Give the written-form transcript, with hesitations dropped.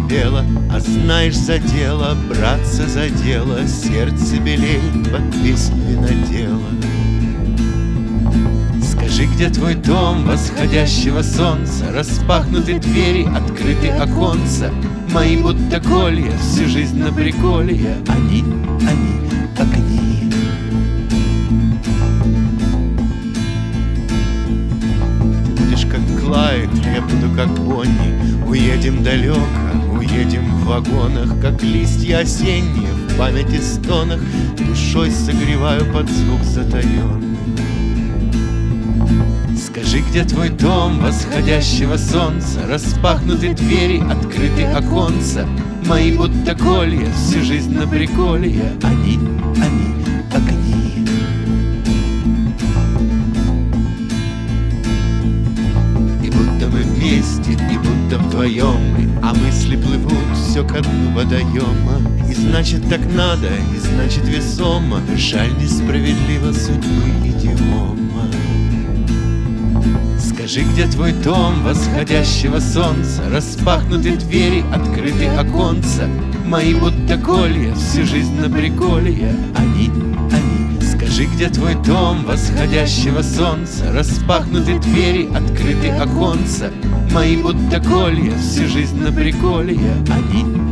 пела, а знаешь, за дело, браться за дело, сердце белеет под песню винодела. Скажи, где твой дом восходящего солнца, распахнуты двери, открыты оконца, мои будто колья, всю жизнь на приколе, они, огни. Ты будешь как Клайд, я буду как Бонни, уедем далеко, уедем в вагонах, как листья осенние в памяти стонах, душой согреваю под звук затаенный. Скажи, где твой дом восходящего солнца, распахнуты двери, открыты оконца, мои будто колья, всю жизнь на приколе, они, огни. И будто мы вместе, и будто вдвоем мы, а мысли плывут все ко дну водоема. И значит так надо, и значит весомо, жаль несправедливо судьбы идиома. Скажи, где твой дом восходящего солнца, распахнуты двери, открыты оконца, мои будто колья, всю жизнь на приколе, они. Скажи, где твой дом восходящего солнца, распахнуты двери, открыты оконца, мои будто колья, всю жизнь на приколе, они.